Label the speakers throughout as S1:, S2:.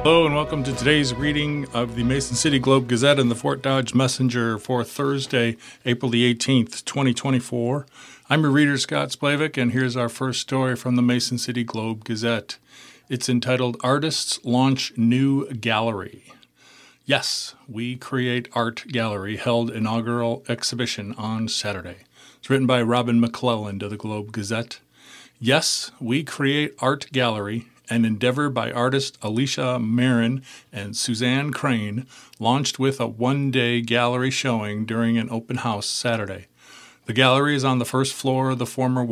S1: Hello and welcome to today's reading of the Mason City Globe-Gazette and the Fort Dodge Messenger for Thursday, April the 18th, 2024. I'm your reader, Scott Splavik, and here's our first story from the Mason City Globe-Gazette. It's entitled, Artists Launch New Gallery. Yes, We Create Art Gallery held inaugural exhibition on Saturday. It's written by Robin McClelland of the Globe-Gazette. Yes, We Create Art Gallery, an endeavor by artist Alicia Marin and Suzanne Crane, launched with a one-day gallery showing during an open house Saturday. The gallery is on the first floor of the former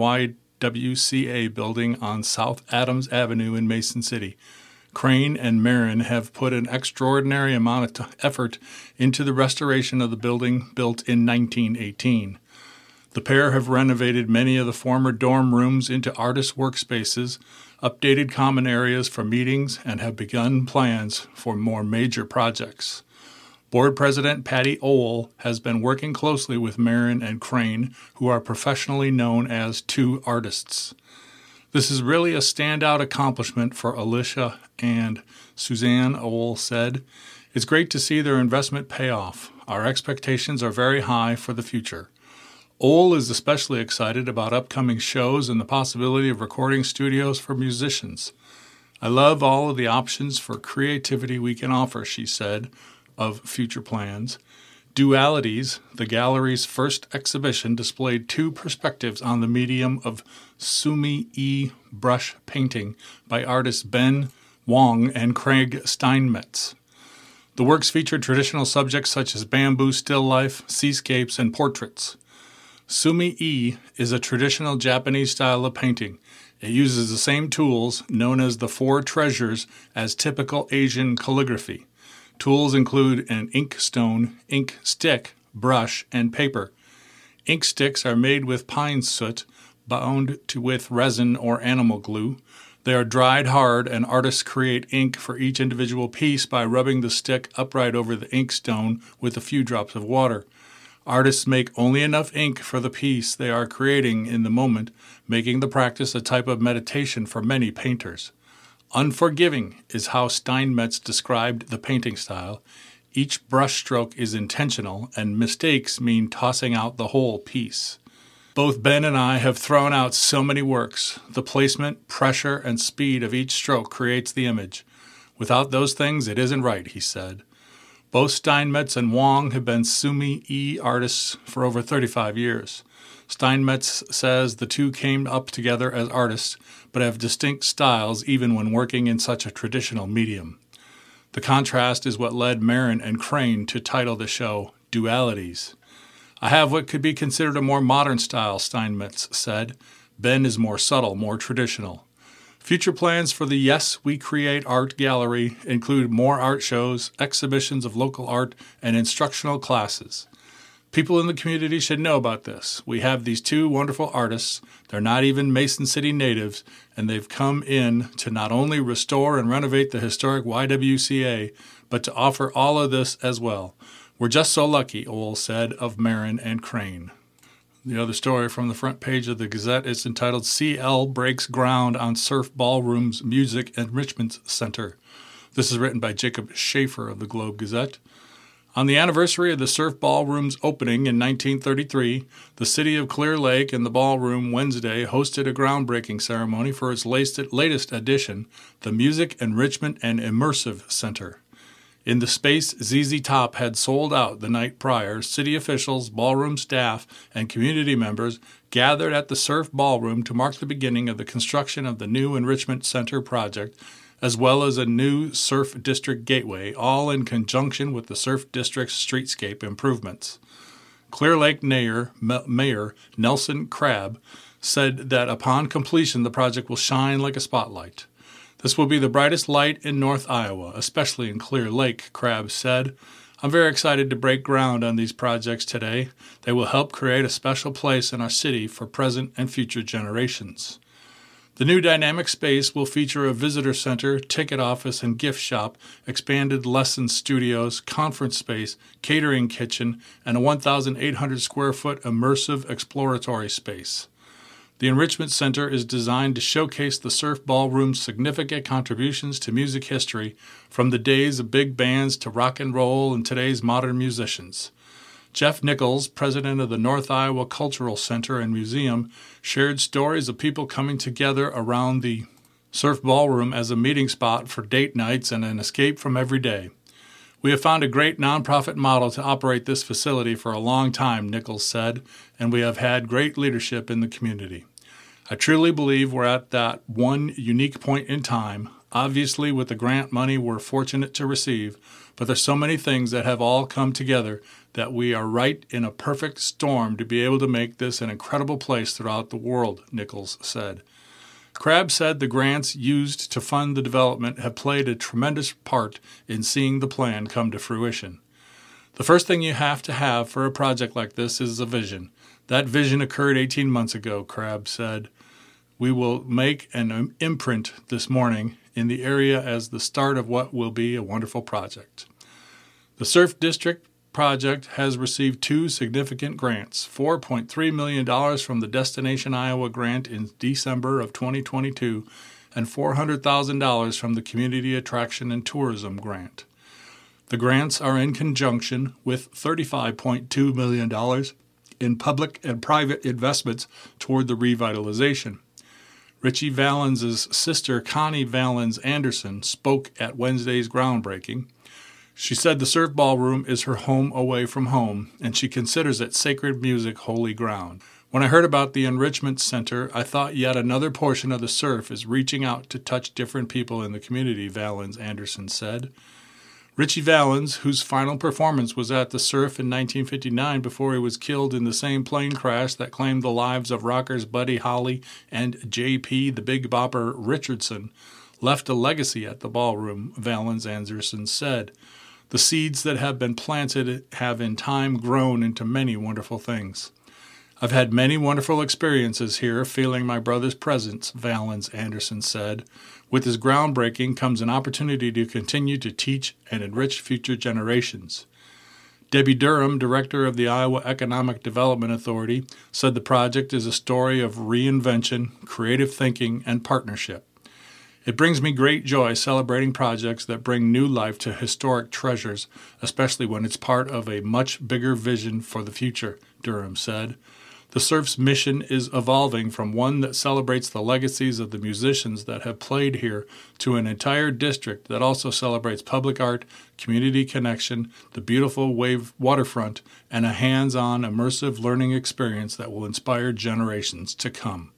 S1: YWCA building on South Adams Avenue in Mason City. Crane and Marin have put an extraordinary amount of effort into the restoration of the building built in 1918. The pair have renovated many of the former dorm rooms into artist workspaces, updated common areas for meetings, and have begun plans for more major projects. Board President Patty Ohl has been working closely with Marin and Crane, who are professionally known as two artists. This is really a standout accomplishment for Alicia and Suzanne, Ohl said. It's great to see their investment pay off. Our expectations are very high for the future. Ohl is especially excited about upcoming shows and the possibility of recording studios for musicians. I love all of the options for creativity we can offer, she said, of future plans. Dualities, the gallery's first exhibition, displayed two perspectives on the medium of Sumi E brush painting by artists Ben Wong and Craig Steinmetz. The works featured traditional subjects such as bamboo still life, seascapes, and portraits. Sumi-e is a traditional Japanese style of painting. It uses the same tools, known as the four treasures, as typical Asian calligraphy. Tools include an ink stone, ink stick, brush, and paper. Ink sticks are made with pine soot, bound with resin or animal glue. They are dried hard, and artists create ink for each individual piece by rubbing the stick upright over the ink stone with a few drops of water. Artists make only enough ink for the piece they are creating in the moment, making the practice a type of meditation for many painters. Unforgiving is how Steinmetz described the painting style. Each brushstroke is intentional, and mistakes mean tossing out the whole piece. Both Ben and I have thrown out so many works. The placement, pressure, and speed of each stroke creates the image. Without those things, it isn't right, he said. Both Steinmetz and Wong have been Sumi-e artists for over 35 years. Steinmetz says the two came up together as artists, but have distinct styles even when working in such a traditional medium. The contrast is what led Marin and Crane to title the show Dualities. I have what could be considered a more modern style, Steinmetz said. Ben is more subtle, more traditional. Future plans for the Yes, We Create Art Gallery include more art shows, exhibitions of local art, and instructional classes. People in the community should know about this. We have these two wonderful artists. They're not even Mason City natives, and they've come in to not only restore and renovate the historic YWCA, but to offer all of this as well. We're just so lucky, Ohl said of Marin and Crane. The other story from the front page of the Gazette is entitled CL Breaks Ground on Surf Ballroom's Music Enrichment Center. This is written by Jacob Schaefer of the Globe-Gazette. On the anniversary of the Surf Ballroom's opening in 1933, the city of Clear Lake and the ballroom Wednesday hosted a groundbreaking ceremony for its latest addition, the Music Enrichment and Immersive Center. In the space ZZ Top had sold out the night prior, city officials, ballroom staff, and community members gathered at the Surf Ballroom to mark the beginning of the construction of the new Enrichment Center project, as well as a new Surf District gateway, all in conjunction with the Surf District's streetscape improvements. Clear Lake Mayor Nelson Crabb said that upon completion the project will shine like a spotlight. This will be the brightest light in North Iowa, especially in Clear Lake, Crabb said. I'm very excited to break ground on these projects today. They will help create a special place in our city for present and future generations. The new dynamic space will feature a visitor center, ticket office, and gift shop, expanded lesson studios, conference space, catering kitchen, and a 1,800 square foot immersive exploratory space. The Enrichment Center is designed to showcase the Surf Ballroom's significant contributions to music history, from the days of big bands to rock and roll and today's modern musicians. Jeff Nichols, president of the North Iowa Cultural Center and Museum, shared stories of people coming together around the Surf Ballroom as a meeting spot for date nights and an escape from every day. We have found a great nonprofit model to operate this facility for a long time, Nichols said, and we have had great leadership in the community. I truly believe we're at that one unique point in time. Obviously, with the grant money we're fortunate to receive, but there's so many things that have all come together that we are right in a perfect storm to be able to make this an incredible place throughout the world, Nichols said. Crabb said the grants used to fund the development have played a tremendous part in seeing the plan come to fruition. The first thing you have to have for a project like this is a vision. That vision occurred 18 months ago, Crabb said. We will make an imprint this morning in the area as the start of what will be a wonderful project. The Surf District project has received 2 significant grants, $4.3 million from the Destination Iowa grant in December of 2022 and $400,000 from the Community Attraction and Tourism grant. The grants are in conjunction with $35.2 million in public and private investments toward the revitalization. Richie Valens' sister, Connie Valens Anderson, spoke at Wednesday's groundbreaking. She said the Surf Ballroom is her home away from home, and she considers it sacred music, holy ground. When I heard about the Enrichment Center, I thought yet another portion of the surf is reaching out to touch different people in the community, Valens Anderson said. Richie Valens, whose final performance was at the Surf in 1959 before he was killed in the same plane crash that claimed the lives of rockers Buddy Holly and J.P. the Big Bopper Richardson, left a legacy at the ballroom, Valens Anderson said. The seeds that have been planted have in time grown into many wonderful things. I've had many wonderful experiences here feeling my brother's presence, Valens Anderson said. With his groundbreaking comes an opportunity to continue to teach and enrich future generations. Debbie Durham, director of the Iowa Economic Development Authority, said the project is a story of reinvention, creative thinking, and partnership. It brings me great joy celebrating projects that bring new life to historic treasures, especially when it's part of a much bigger vision for the future, Durham said. The Surf's mission is evolving from one that celebrates the legacies of the musicians that have played here to an entire district that also celebrates public art, community connection, the beautiful wave waterfront, and a hands-on immersive learning experience that will inspire generations to come.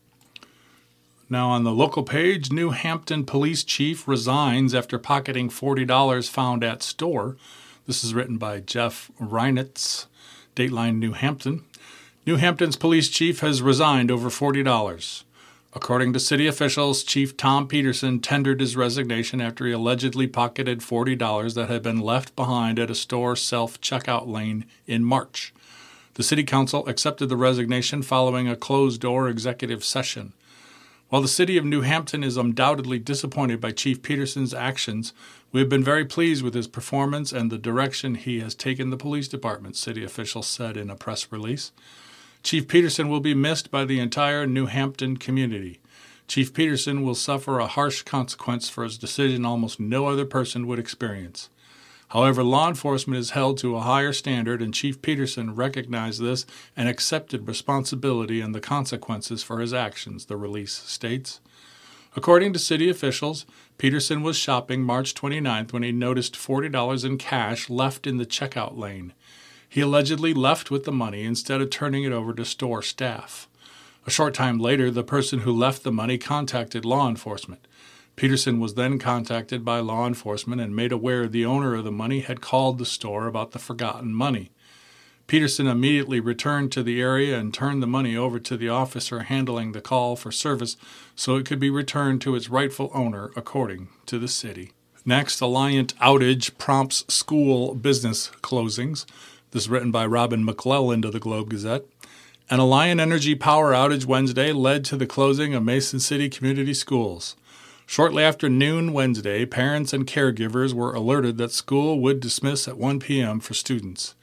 S1: Now on the local page, New Hampton police chief resigns after pocketing $40 found at store. This is written by Jeff Reinitz, Dateline New Hampton. New Hampton's police chief has resigned over $40. According to city officials, Chief Tom Peterson tendered his resignation after he allegedly pocketed $40 that had been left behind at a store self-checkout lane in March. The city council accepted the resignation following a closed-door executive session. While the city of New Hampton is undoubtedly disappointed by Chief Peterson's actions, we have been very pleased with his performance and the direction he has taken the police department, city officials said in a press release. Chief Peterson will be missed by the entire New Hampton community. Chief Peterson will suffer a harsh consequence for his decision almost no other person would experience. However, law enforcement is held to a higher standard, and Chief Peterson recognized this and accepted responsibility and the consequences for his actions, the release states. According to city officials, Peterson was shopping March 29th when he noticed $40 in cash left in the checkout lane. He allegedly left with the money instead of turning it over to store staff. A short time later, the person who left the money contacted law enforcement. Peterson was then contacted by law enforcement and made aware the owner of the money had called the store about the forgotten money. Peterson immediately returned to the area and turned the money over to the officer handling the call for service so it could be returned to its rightful owner, according to the city. Next, Alliant outage prompts school business closings. This is written by Robin McClelland of the Globe Gazette. An Alliant Energy power outage Wednesday led to the closing of Mason City Community Schools. Shortly after noon Wednesday, parents and caregivers were alerted that school would dismiss at 1 p.m. for students.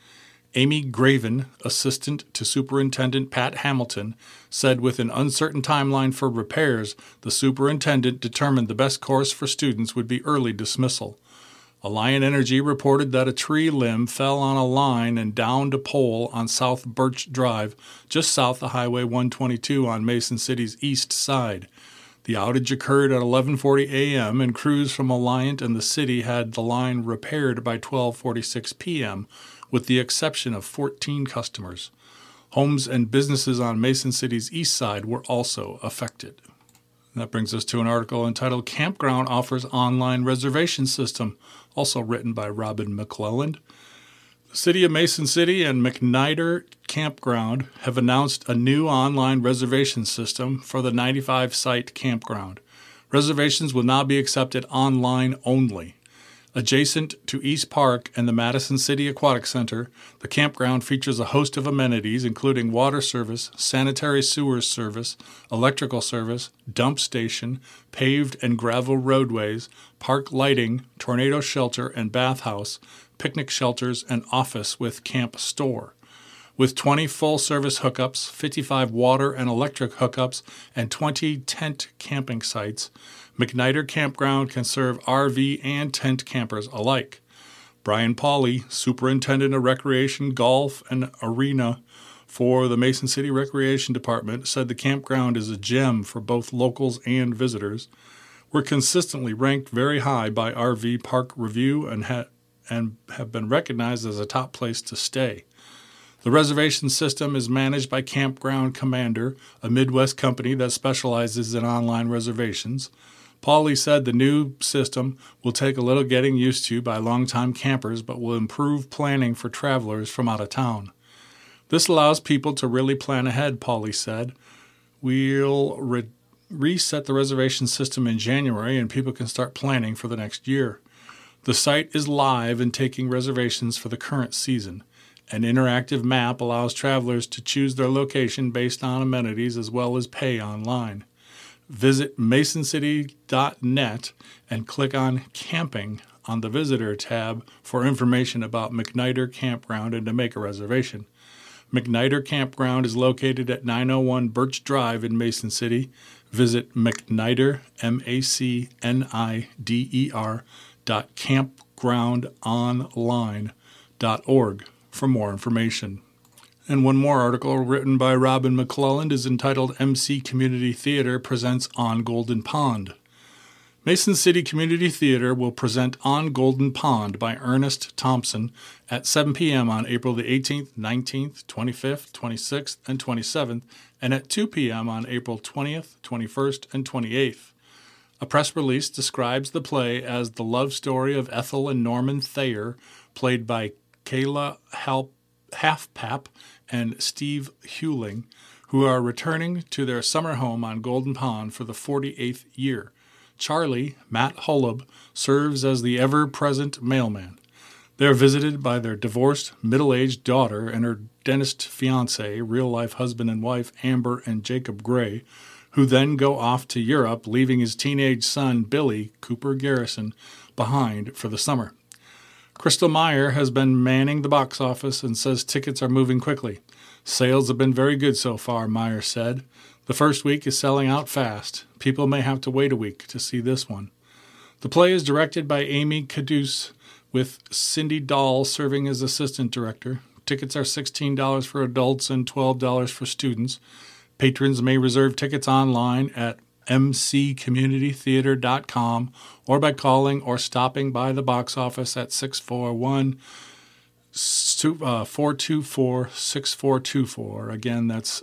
S1: Amy Graven, assistant to Superintendent Pat Hamilton, said with an uncertain timeline for repairs, the superintendent determined the best course for students would be early dismissal. Alliant Energy reported that a tree limb fell on a line and downed a pole on South Birch Drive, just south of Highway 122 on Mason City's east side. The outage occurred at 11:40 a.m., and crews from Alliant and the city had the line repaired by 12:46 p.m., with the exception of 14 customers. Homes and businesses on Mason City's east side were also affected. That brings us to an article entitled Campground Offers Online Reservation System, also written by Robin McClelland. The City of Mason City and McNider Campground have announced a new online reservation system for the 95-site campground. Reservations will now be accepted online only. Adjacent to East Park and the Madison City Aquatic Center, the campground features a host of amenities including water service, sanitary sewers service, electrical service, dump station, paved and gravel roadways, park lighting, tornado shelter and bathhouse, picnic shelters, and office with camp store. With 20 full-service hookups, 55 water and electric hookups, and 20 tent camping sites, McNider Campground can serve RV and tent campers alike. Brian Pauley, Superintendent of Recreation, Golf, and Arena for the Mason City Recreation Department, said the campground is a gem for both locals and visitors. We're consistently ranked very high by RV Park Review and have been recognized as a top place to stay. The reservation system is managed by Campground Commander, a Midwest company that specializes in online reservations. Pauley said the new system will take a little getting used to by longtime campers, but will improve planning for travelers from out of town. This allows people to really plan ahead, Pauley said. We'll reset the reservation system in January, and people can start planning for the next year. The site is live and taking reservations for the current season. An interactive map allows travelers to choose their location based on amenities as well as pay online. Visit masoncity.net and click on Camping on the Visitor tab for information about McNider Campground and to make a reservation. McNider Campground is located at 901 Birch Drive in Mason City. Visit McNider, MacNider.campgroundonline.org for more information. And one more article written by Robin McClelland is entitled MC Community Theater Presents On Golden Pond. Mason City Community Theater will present On Golden Pond by Ernest Thompson at 7 p.m. on April the 18th, 19th, 25th, 26th, and 27th, and at 2 p.m. on April 20th, 21st, and 28th. A press release describes the play as the love story of Ethel and Norman Thayer, played by Kayla Halfpap and Steve Hewling, who are returning to their summer home on Golden Pond for the 48th year. Charlie, Matt Holub, serves as the ever-present mailman. They are visited by their divorced, middle-aged daughter and her dentist fiancé, real-life husband and wife Amber and Jacob Gray, who then go off to Europe, leaving his teenage son, Billy Cooper Garrison, behind for the summer. Crystal Meyer has been manning the box office and says tickets are moving quickly. Sales have been very good so far, Meyer said. The first week is selling out fast. People may have to wait a week to see this one. The play is directed by Amy Caduce, with Cindy Dahl serving as assistant director. Tickets are $16 for adults and $12 for students. Patrons may reserve tickets online at mccommunitytheater.com or by calling or stopping by the box office at 641-424-6424. Again, that's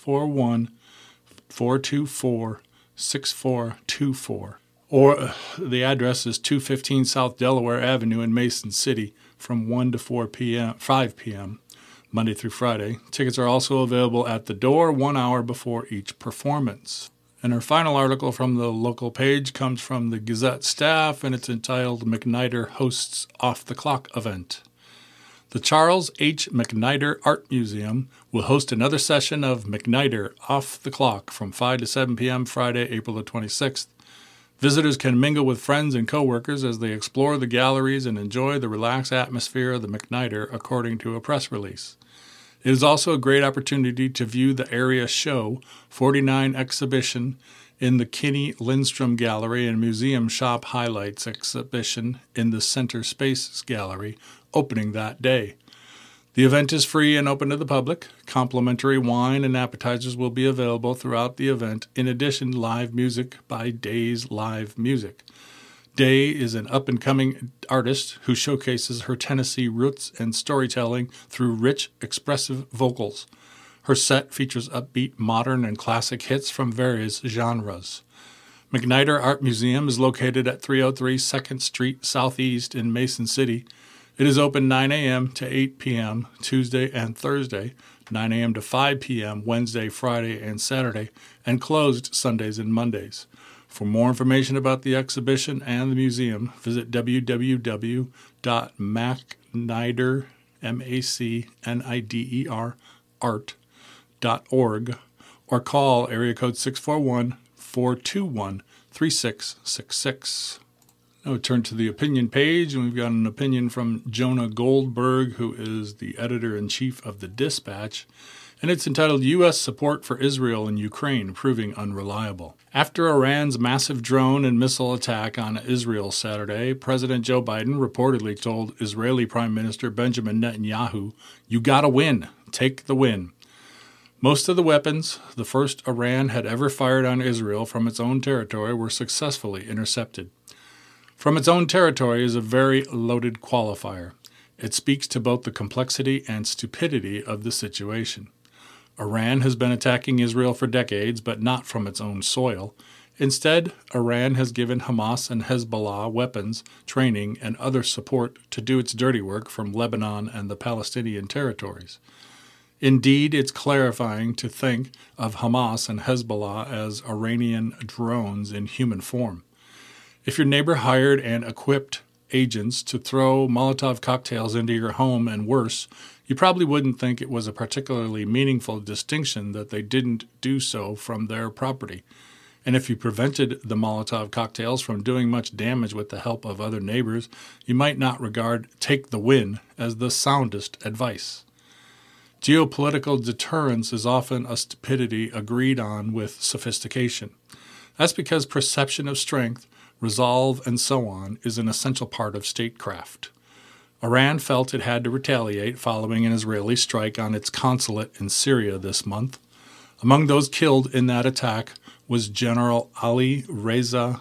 S1: 641-424-6424. Or the address is 215 South Delaware Avenue in Mason City from 1 to 5 p.m., Monday through Friday. Tickets are also available at the door 1 hour before each performance. And our final article from the local page comes from the Gazette staff, and it's entitled McNider Hosts Off the Clock Event. The Charles H. McNider Art Museum will host another session of McNider Off the Clock from 5 to 7 p.m. Friday, April the 26th. Visitors can mingle with friends and coworkers as they explore the galleries and enjoy the relaxed atmosphere of the McNider, according to a press release. It is also a great opportunity to view the Area Show 49 exhibition in the Kinney Lindstrom Gallery and Museum Shop Highlights exhibition in the Center Spaces Gallery, opening that day. The event is free and open to the public. Complimentary wine and appetizers will be available throughout the event. In addition, live music by Day's Live Music. Day is an up-and-coming artist who showcases her Tennessee roots and storytelling through rich, expressive vocals. Her set features upbeat, modern, and classic hits from various genres. McNider Art Museum is located at 303 2nd Street Southeast in Mason City. It is open 9 a.m. to 8 p.m. Tuesday and Thursday, 9 a.m. to 5 p.m. Wednesday, Friday, and Saturday, and closed Sundays and Mondays. For more information about the exhibition and the museum, visit www.macnider.org or call area code 641-421-3666. Now turn to the opinion page, and we've got an opinion from Jonah Goldberg, who is the editor-in-chief of the Dispatch, and it's entitled U.S. Support for Israel and Ukraine Proving Unreliable. After Iran's massive drone and missile attack on Israel Saturday, President Joe Biden reportedly told Israeli Prime Minister Benjamin Netanyahu, "You gotta win. Take the win." Most of the weapons the first Iran had ever fired on Israel from its own territory were successfully intercepted. From its own territory is a very loaded qualifier. It speaks to both the complexity and stupidity of the situation. Iran has been attacking Israel for decades, but not from its own soil. Instead, Iran has given Hamas and Hezbollah weapons, training, and other support to do its dirty work from Lebanon and the Palestinian territories. Indeed, it's clarifying to think of Hamas and Hezbollah as Iranian drones in human form. If your neighbor hired and equipped agents to throw Molotov cocktails into your home and worse, you probably wouldn't think it was a particularly meaningful distinction that they didn't do so from their property. And if you prevented the Molotov cocktails from doing much damage with the help of other neighbors, you might not regard "take the win" as the soundest advice. Geopolitical deterrence is often a stupidity agreed on with sophistication. That's because perception of strength, resolve, and so on is an essential part of statecraft. Iran felt it had to retaliate following an Israeli strike on its consulate in Syria this month. Among those killed in that attack was General Ali Reza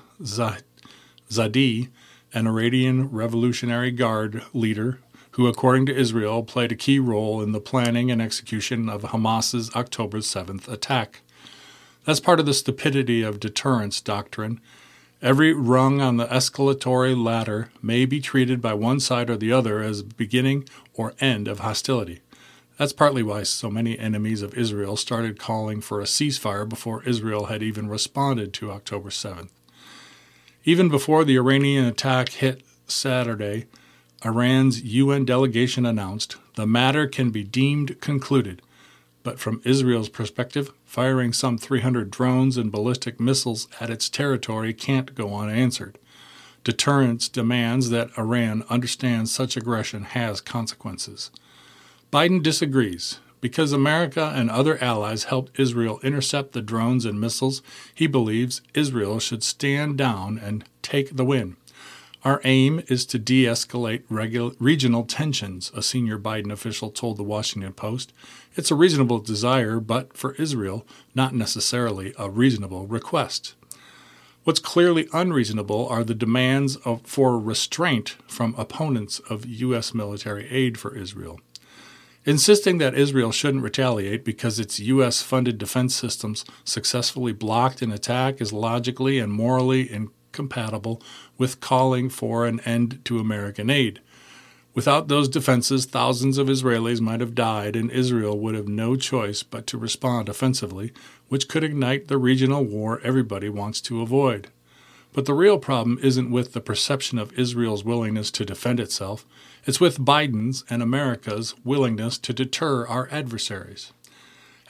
S1: Zadeh, an Iranian Revolutionary Guard leader who, according to Israel, played a key role in the planning and execution of Hamas's October 7th attack. That's part of the stupidity of deterrence doctrine. Every rung on the escalatory ladder may be treated by one side or the other as beginning or end of hostility. That's partly why so many enemies of Israel started calling for a ceasefire before Israel had even responded to October 7th. Even before the Iranian attack hit Saturday, Iran's UN delegation announced the matter can be deemed concluded. But from Israel's perspective, firing some 300 drones and ballistic missiles at its territory can't go unanswered. Deterrence demands that Iran understand such aggression has consequences. Biden disagrees. Because America and other allies helped Israel intercept the drones and missiles, he believes Israel should stand down and take the win. Our aim is to de-escalate regional tensions, a senior Biden official told the Washington Post. It's a reasonable desire, but for Israel, not necessarily a reasonable request. What's clearly unreasonable are the demands for restraint from opponents of U.S. military aid for Israel. Insisting that Israel shouldn't retaliate because its U.S.-funded defense systems successfully blocked an attack is logically and morally incompatible with calling for an end to American aid. Without those defenses, thousands of Israelis might have died, and Israel would have no choice but to respond offensively, which could ignite the regional war everybody wants to avoid. But the real problem isn't with the perception of Israel's willingness to defend itself. It's with Biden's and America's willingness to deter our adversaries.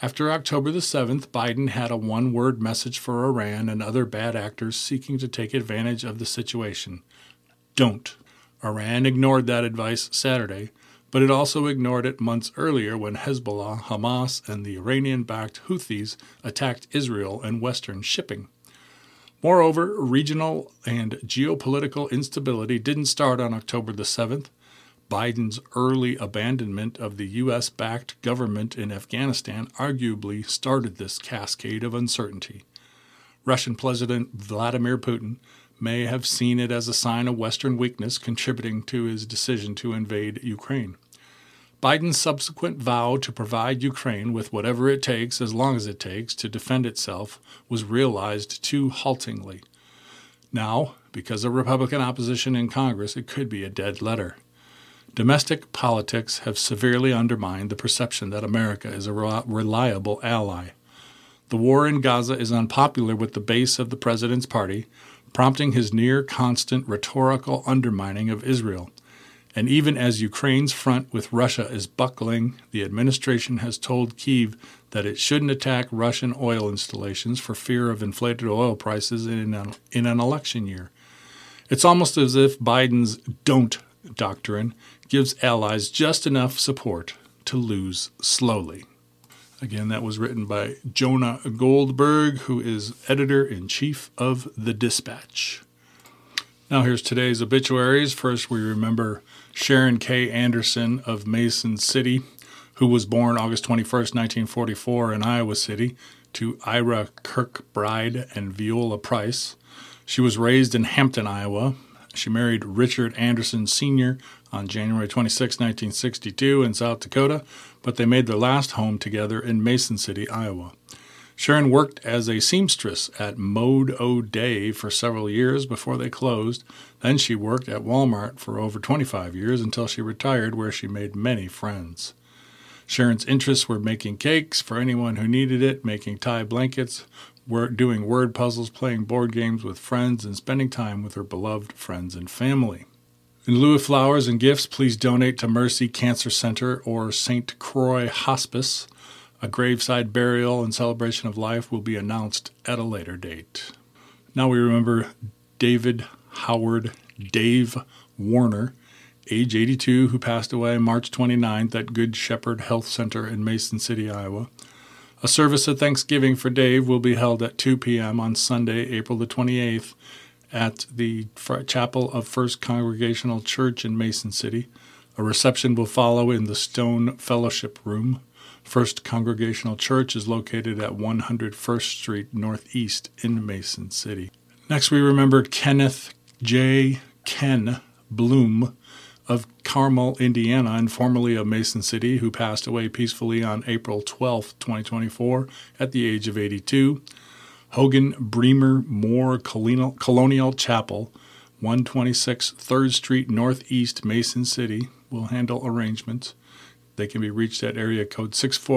S1: After October the 7th, Biden had a one-word message for Iran and other bad actors seeking to take advantage of the situation. Don't. Iran ignored that advice Saturday, but it also ignored it months earlier when Hezbollah, Hamas, and the Iranian-backed Houthis attacked Israel and Western shipping. Moreover, regional and geopolitical instability didn't start on October the 7th. Biden's early abandonment of the U.S.-backed government in Afghanistan arguably started this cascade of uncertainty. Russian President Vladimir Putin may have seen it as a sign of Western weakness contributing to his decision to invade Ukraine. Biden's subsequent vow to provide Ukraine with whatever it takes, as long as it takes, to defend itself was realized too haltingly. Now, because of Republican opposition in Congress, it could be a dead letter. Domestic politics have severely undermined the perception that America is a reliable ally. The war in Gaza is unpopular with the base of the president's party, prompting his near-constant rhetorical undermining of Israel. And even as Ukraine's front with Russia is buckling, the administration has told Kyiv that it shouldn't attack Russian oil installations for fear of inflated oil prices in an election year. It's almost as if Biden's "don't" doctrine gives allies just enough support to lose slowly. Again, that was written by Jonah Goldberg, who is editor-in-chief of The Dispatch. Now here's today's obituaries. First, we remember Sharon K. Anderson of Mason City, who was born August 21st, 1944 in Iowa City, to Ira Kirkbride and Viola Price. She was raised in Hampton, Iowa. She married Richard Anderson Sr. on January 26, 1962 in South Dakota, but they made their last home together in Mason City, Iowa. Sharon worked as a seamstress at Mode O'Day for several years before they closed. Then she worked at Walmart for over 25 years until she retired, where she made many friends. Sharon's interests were making cakes for anyone who needed it, making tie blankets, doing word puzzles, playing board games with friends, and spending time with her beloved friends and family. In lieu of flowers and gifts, please donate to Mercy Cancer Center or St. Croix Hospice. A graveside burial and celebration of life will be announced at a later date. Now we remember David Howard Dave Warner, age 82, who passed away March 29th at Good Shepherd Health Center in Mason City, Iowa. A service of Thanksgiving for Dave will be held at 2 p.m. on Sunday, April the 28th, at the Chapel of First Congregational Church in Mason City. A reception will follow in the Stone Fellowship Room. First Congregational Church is located at 101st Street Northeast in Mason City. Next, we remember Kenneth J. Ken Bloom of Carmel, Indiana, and formerly of Mason City, who passed away peacefully on April 12, 2024, at the age of 82. Hogan Bremer Moore Colonial Chapel, 126 3rd Street Northeast, Mason City, will handle arrangements. They can be reached at area code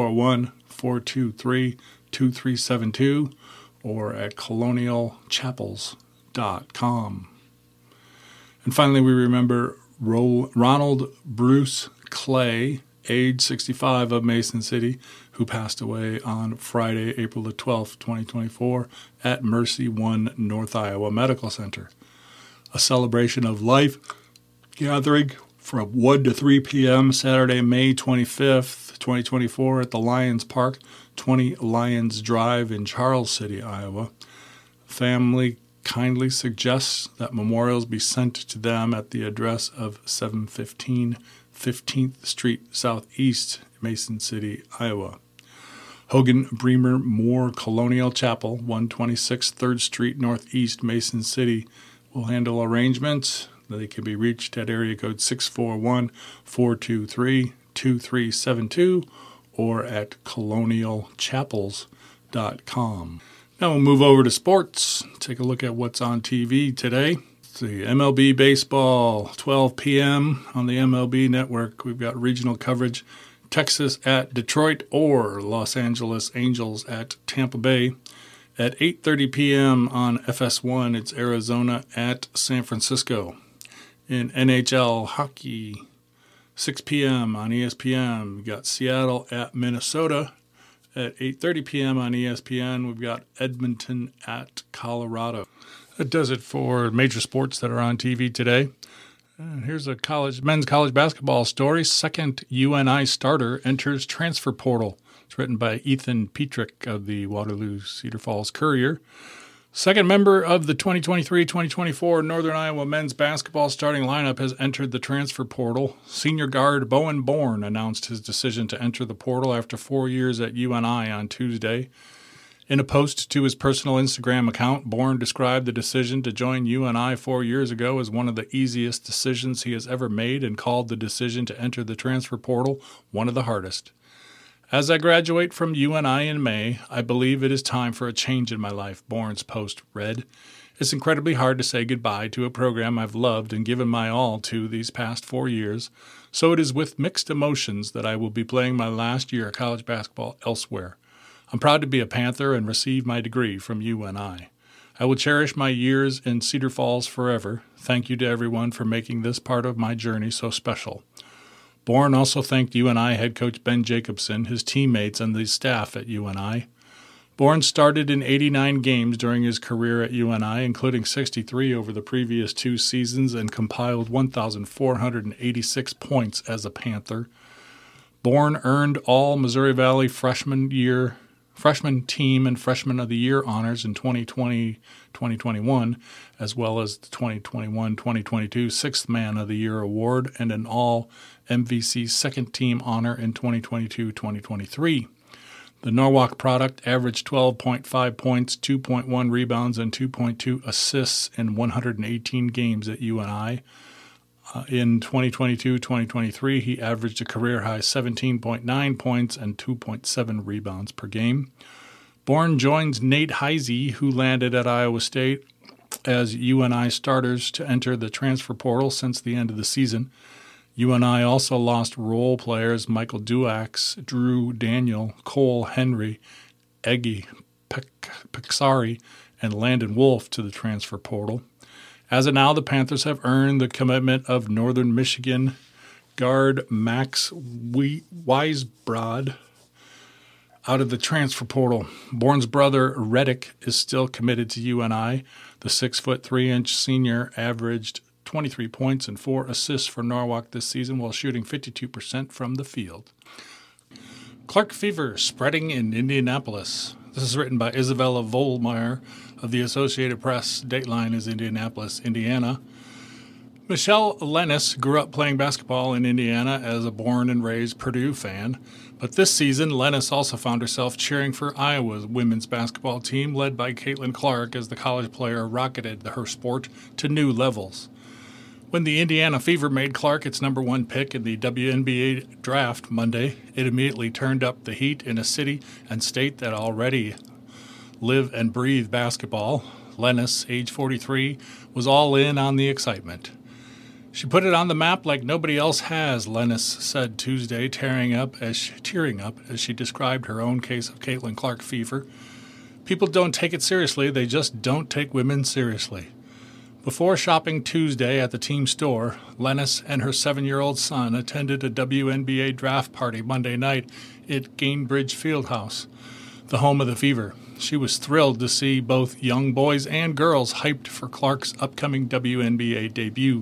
S1: 641-423-2372 or at colonialchapels.com. And finally, we remember Ronald Bruce Clay, age 65, of Mason City, who passed away on Friday, April the 12th, 2024, at Mercy One North Iowa Medical Center. A celebration of life gathering from 1 to 3 p.m. Saturday, May 25th, 2024, at the Lions Park, 20 Lions Drive in Charles City, Iowa. Family kindly suggests that memorials be sent to them at the address of 715 15th Street Southeast, Mason City, Iowa. Hogan Bremer Moore Colonial Chapel, 126 3rd Street Northeast, Mason City, will handle arrangements. They can be reached at area code 641-423-2372 or at colonialchapels.com. Now we'll move over to sports. Take a look at what's on TV today. It's the MLB Baseball, 12 p.m. on the MLB Network. We've got regional coverage. Texas at Detroit or Los Angeles Angels at Tampa Bay. At 8:30 p.m. on FS1, it's Arizona at San Francisco. In NHL hockey, 6 p.m. on ESPN, we got Seattle at Minnesota. At 8:30 p.m. on ESPN, we've got Edmonton at Colorado. That does it for major sports that are on TV today. And here's a men's college basketball story. Second UNI starter enters transfer portal. It's written by Ethan Petrick of the Waterloo Cedar Falls Courier. Second member of the 2023-2024 Northern Iowa men's basketball starting lineup has entered the transfer portal. Senior guard Bowen Bourne announced his decision to enter the portal after 4 years at UNI on Tuesday. In a post to his personal Instagram account, Bourne described the decision to join UNI 4 years ago as one of the easiest decisions he has ever made and called the decision to enter the transfer portal one of the hardest. As I graduate from UNI in May, I believe it is time for a change in my life, Bourne's post read. It's incredibly hard to say goodbye to a program I've loved and given my all to these past 4 years, so it is with mixed emotions that I will be playing my last year of college basketball elsewhere. I'm proud to be a Panther and receive my degree from UNI. I will cherish my years in Cedar Falls forever. Thank you to everyone for making this part of my journey so special. Bourne also thanked UNI head coach Ben Jacobson, his teammates, and the staff at UNI. Bourne started in 89 games during his career at UNI, including 63 over the previous 2 seasons, and compiled 1,486 points as a Panther. Bourne earned all Missouri Valley freshman team and freshman of the year honors in 2020-2021, as well as the 2021-2022 Sixth Man of the Year award and an all MVC second team honor in 2022-2023. The Norwalk product averaged 12.5 points, 2.1 rebounds, and 2.2 assists in 118 games at UNI. In 2022-2023, he averaged a career-high 17.9 points and 2.7 rebounds per game. Bourne joins Nate Heisey, who landed at Iowa State, as UNI starters to enter the transfer portal since the end of the season. UNI also lost role players Michael Duax, Drew Daniel, Cole Henry, Egi Pixari, and Landon Wolf to the transfer portal. As of now, the Panthers have earned the commitment of Northern Michigan guard Max Weisbrod out of the transfer portal. Bourne's brother Reddick is still committed to UNI. The 6'3" senior averaged 23 points and 4 assists for Norwalk this season while shooting 52% from the field. Clark fever spreading in Indianapolis. This is written by Isabella Vollmeyer of the Associated Press. Dateline is Indianapolis, Indiana. Michelle Lennis grew up playing basketball in Indiana as a born and raised Purdue fan, but this season Lennis also found herself cheering for Iowa's women's basketball team led by Caitlin Clark as the college player rocketed her sport to new levels. When the Indiana Fever made Clark its number 1 pick in the WNBA draft Monday, it immediately turned up the heat in a city and state that already live and breathe basketball. Lennis, age 43, was all in on the excitement. She put it on the map like nobody else has, Lennis said Tuesday, tearing up as she described her own case of Caitlin Clark fever. People don't take it seriously, they just don't take women seriously. Before shopping Tuesday at the team store, Lennis and her 7-year-old son attended a WNBA draft party Monday night at Gainbridge Fieldhouse, the home of the Fever. She was thrilled to see both young boys and girls hyped for Clark's upcoming WNBA debut.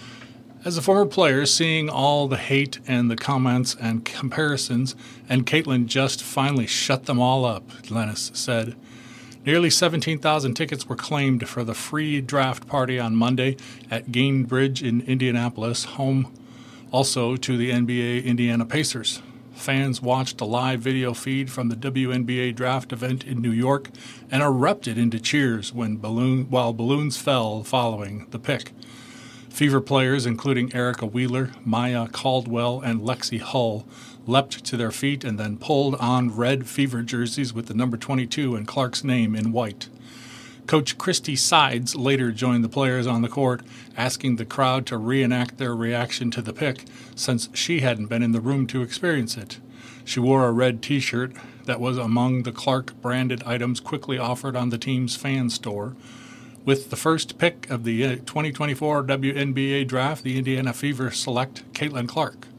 S1: As a former player, seeing all the hate and the comments and comparisons, and Caitlin just finally shut them all up, Lennis said. Nearly 17,000 tickets were claimed for the free draft party on Monday at Gainbridge in Indianapolis, home also to the NBA Indiana Pacers. Fans watched a live video feed from the WNBA draft event in New York and erupted into cheers while balloons fell following the pick. Fever players, including Erica Wheeler, Maya Caldwell, and Lexi Hull, leapt to their feet and then pulled on red Fever jerseys with the number 22 and Clark's name in white. Coach Christy Sides later joined the players on the court, asking the crowd to reenact their reaction to the pick, since she hadn't been in the room to experience it. She wore a red T-shirt that was among the Clark-branded items quickly offered on the team's fan store. With the first pick of the 2024 WNBA draft, the Indiana Fever select Caitlin Clark.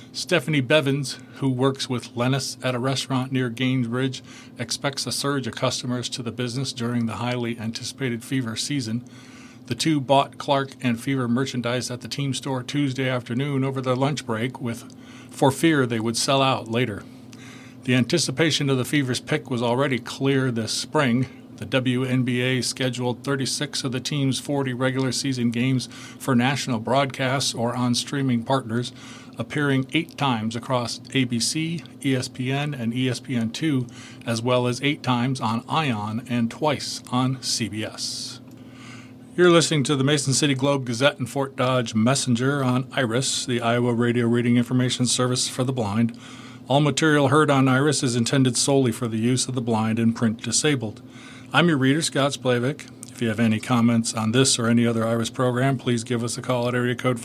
S1: Stephanie Bevins, who works with Lennis at a restaurant near Gainsbridge, expects a surge of customers to the business during the highly anticipated fever season. The two bought Clark and Fever merchandise at the team store Tuesday afternoon over their lunch break for fear they would sell out later. The anticipation of the Fever's pick was already clear this spring. The WNBA scheduled 36 of the team's 40 regular season games for national broadcasts or on streaming partners, appearing 8 times across ABC, ESPN, and ESPN2, as well as 8 times on ION and twice on CBS. You're listening to the Mason City Globe-Gazette and Fort Dodge Messenger on IRIS, the Iowa Radio Reading Information Service for the Blind. All material heard on IRIS is intended solely for the use of the blind and print disabled. I'm your reader, Scott Splavik. If you have any comments on this or any other IRIS program, please give us a call at area code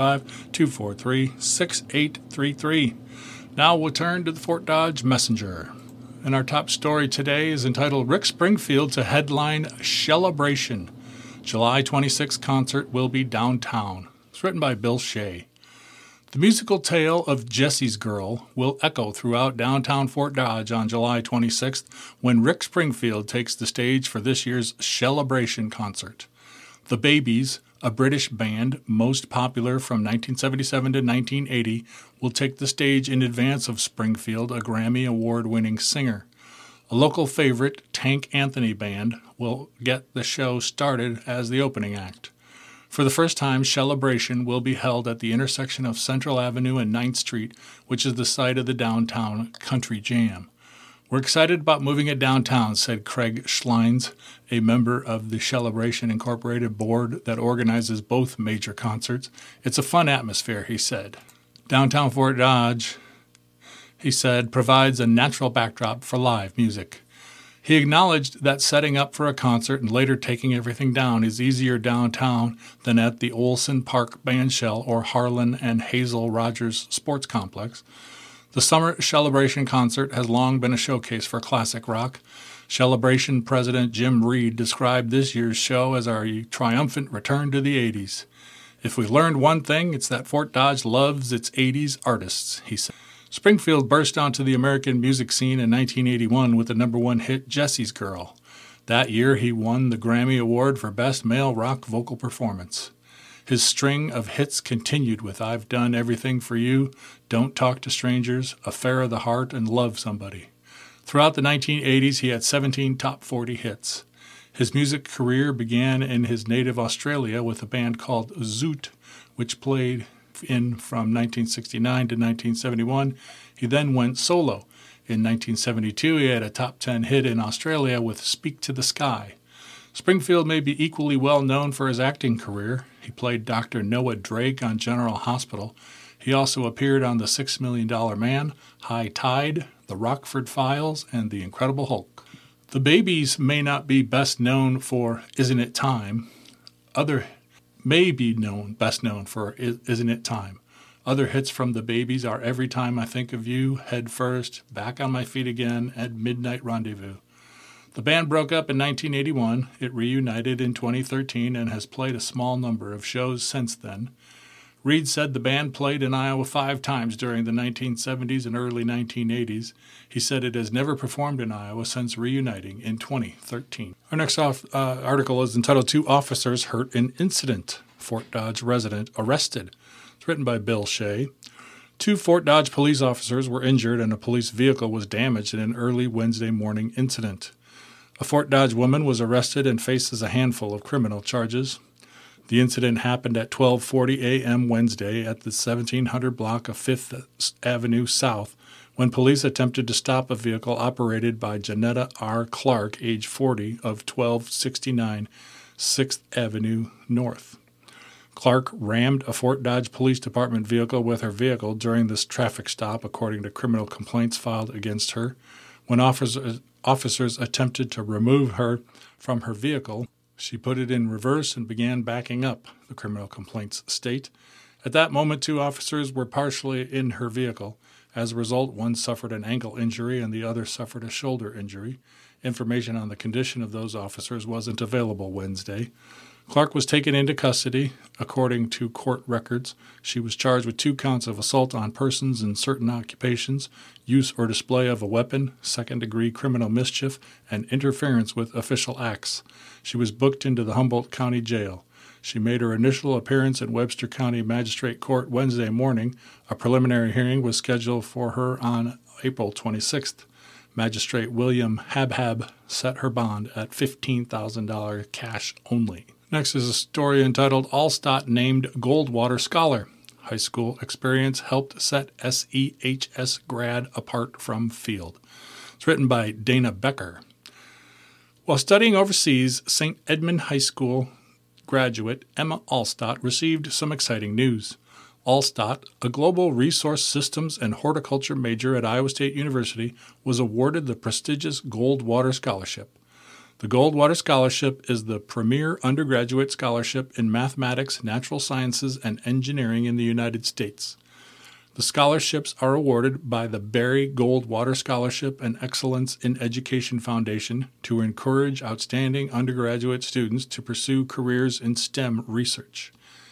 S1: 515-243-6833. Now we'll turn to the Fort Dodge Messenger. And our top story today is entitled Rick Springfield to Headline Shellebration. July 26th concert will be downtown. It's written by Bill Shea. The musical tale of Jesse's Girl will echo throughout downtown Fort Dodge on July 26th when Rick Springfield takes the stage for this year's Shellebration concert. The Babies, a British band most popular from 1977 to 1980, will take the stage in advance of Springfield, a Grammy Award-winning singer. A local favorite, Tank Anthony Band, will get the show started as the opening act. For the first time, Shellebration will be held at the intersection of Central Avenue and 9th Street, which is the site of the downtown Country Jam. We're excited about moving it downtown, said Craig Schleins, a member of the Shellebration Incorporated board that organizes both major concerts. It's a fun atmosphere, he said. Downtown Fort Dodge, he said, provides a natural backdrop for live music. He acknowledged that setting up for a concert and later taking everything down is easier downtown than at the Olson Park Bandshell or Harlan and Hazel Rogers Sports Complex. The Summer Shellebration concert has long been a showcase for classic rock. Shellebration president Jim Reed described this year's show as our triumphant return to the 80s. If we learned one thing, it's that Fort Dodge loves its 80s artists, he said. Springfield burst onto the American music scene in 1981 with the number one hit Jesse's Girl. That year, he won the Grammy Award for Best Male Rock Vocal Performance. His string of hits continued with I've Done Everything for You, Don't Talk to Strangers, Affair of the Heart, and Love Somebody. Throughout the 1980s, he had 17 top 40 hits. His music career began in his native Australia with a band called Zoot, which played from 1969 to 1971. He then went solo. In 1972, he had a top 10 hit in Australia with Speak to the Sky. Springfield may be equally well known for his acting career. He played Dr. Noah Drake on General Hospital. He also appeared on The $6 Million Man, High Tide, The Rockford Files, and The Incredible Hulk. The Babies may not be best known for Isn't It Time. Best known for Isn't It Time. Other hits from the Babies are Every Time I Think of You, Head First, Back on My Feet Again, and Midnight Rendezvous. The band broke up in 1981. It reunited in 2013 and has played a small number of shows since then. Reed said the band played in Iowa 5 times during the 1970s and early 1980s. He said it has never performed in Iowa since reuniting in 2013. Our next article is entitled 2 Officers Hurt in Incident. Fort Dodge Resident Arrested. It's written by Bill Shea. 2 Fort Dodge police officers were injured and a police vehicle was damaged in an early Wednesday morning incident. A Fort Dodge woman was arrested and faces a handful of criminal charges. The incident happened at 12:40 a.m. Wednesday at the 1700 block of 5th Avenue South when police attempted to stop a vehicle operated by Janetta R. Clark, age 40, of 1269 6th Avenue North. Clark rammed a Fort Dodge Police Department vehicle with her vehicle during this traffic stop, according to criminal complaints filed against her. When officers attempted to remove her from her vehicle, she put it in reverse and began backing up, the criminal complaints state. At that moment, 2 officers were partially in her vehicle. As a result, one suffered an ankle injury and the other suffered a shoulder injury. Information on the condition of those officers wasn't available Wednesday. Clark was taken into custody. According to court records, she was charged with 2 counts of assault on persons in certain occupations, use or display of a weapon, second-degree criminal mischief, and interference with official acts. She was booked into the Humboldt County Jail. She made her initial appearance in Webster County Magistrate Court Wednesday morning. A preliminary hearing was scheduled for her on April 26th. Magistrate William Habhab set her bond at $15,000 cash only. Next is a story entitled Allstott Named Goldwater Scholar. High school experience helped set SEHS grad apart from field. It's written by Dana Becker. While studying overseas, St. Edmund High School graduate Emma Allstott received some exciting news. Allstott, a global resource systems and horticulture major at Iowa State University, was awarded the prestigious Goldwater Scholarship. The Goldwater Scholarship is the premier undergraduate scholarship in mathematics, natural sciences, and engineering in the United States. The scholarships are awarded by the Barry Goldwater Scholarship and Excellence in Education Foundation to encourage outstanding undergraduate students to pursue careers in STEM research.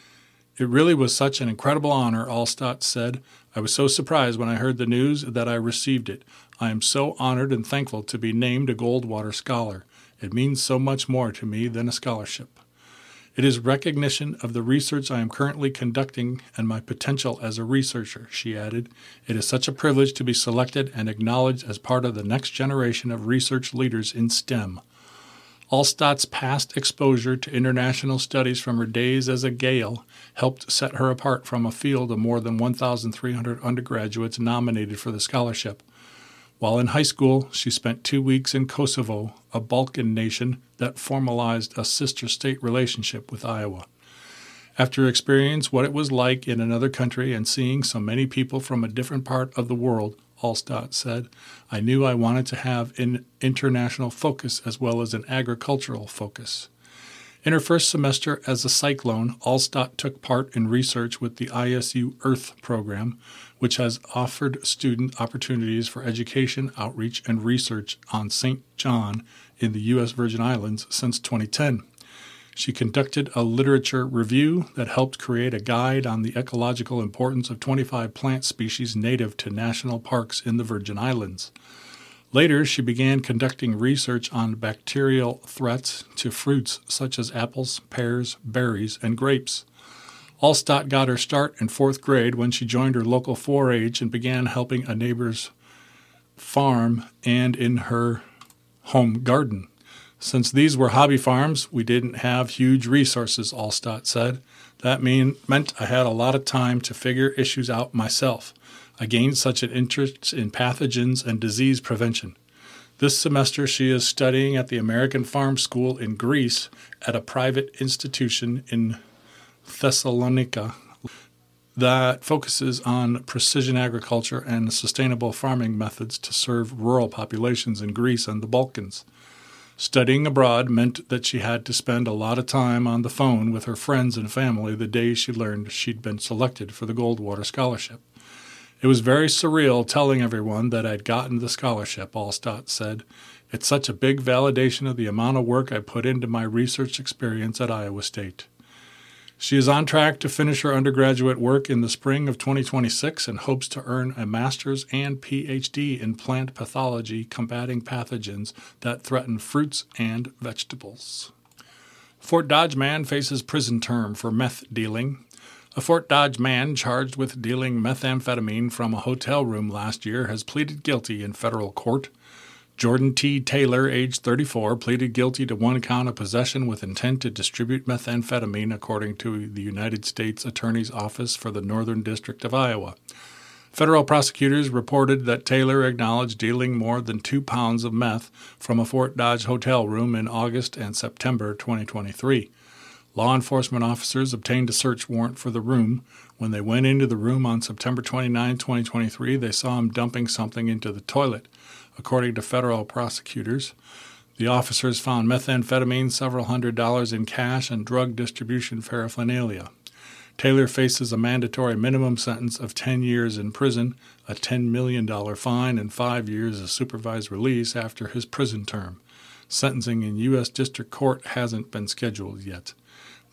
S1: It really was such an incredible honor, Allstott said. I was so surprised when I heard the news that I received it. I am so honored and thankful to be named a Goldwater Scholar. It means so much more to me than a scholarship. It is recognition of the research I am currently conducting and my potential as a researcher, she added. It is such a privilege to be selected and acknowledged as part of the next generation of research leaders in STEM. Allstott's past exposure to international studies from her days as a Gale helped set her apart from a field of more than 1,300 undergraduates nominated for the scholarship. While in high school, she spent 2 weeks in Kosovo, a Balkan nation that formalized a sister state relationship with Iowa. After experiencing what it was like in another country and seeing so many people from a different part of the world, Allstott said, I knew I wanted to have an international focus as well as an agricultural focus. In her first semester as a Cyclone, Allstott took part in research with the ISU Earth program, which has offered student opportunities for education, outreach, and research on St. John in the U.S. Virgin Islands since 2010. She conducted a literature review that helped create a guide on the ecological importance of 25 plant species native to national parks in the Virgin Islands. Later, she began conducting research on bacterial threats to fruits such as apples, pears, berries, and grapes. Allstott got her start in 4th grade when she joined her local 4-H and began helping a neighbor's farm and in her home garden. Since these were hobby farms, we didn't have huge resources, Allstott said. That meant I had a lot of time to figure issues out myself. I gained such an interest in pathogens and disease prevention. This semester, she is studying at the American Farm School in Greece at a private institution in Thessalonica that focuses on precision agriculture and sustainable farming methods to serve rural populations in Greece and the Balkans. Studying abroad meant that she had to spend a lot of time on the phone with her friends and family the day she learned she'd been selected for the Goldwater Scholarship. It was very surreal telling everyone that I'd gotten the scholarship, Allstott said. It's such a big validation of the amount of work I put into my research experience at Iowa State. She is on track to finish her undergraduate work in the spring of 2026 and hopes to earn a master's and PhD in plant pathology combating pathogens that threaten fruits and vegetables. Fort Dodge man faces prison term for meth dealing. A Fort Dodge man charged with dealing methamphetamine from a hotel room last year has pleaded guilty in federal court. Jordan T. Taylor, age 34, pleaded guilty to 1 count of possession with intent to distribute methamphetamine, according to the United States Attorney's Office for the Northern District of Iowa. Federal prosecutors reported that Taylor acknowledged dealing more than 2 pounds of meth from a Fort Dodge hotel room in August and September 2023. Law enforcement officers obtained a search warrant for the room. When they went into the room on September 29, 2023, they saw him dumping something into the toilet. According to federal prosecutors, the officers found methamphetamine, several $100s in cash, and drug distribution paraphernalia. Taylor faces a mandatory minimum sentence of 10 years in prison, a $10 million fine, and 5 years of supervised release after his prison term. Sentencing in U.S. District Court hasn't been scheduled yet.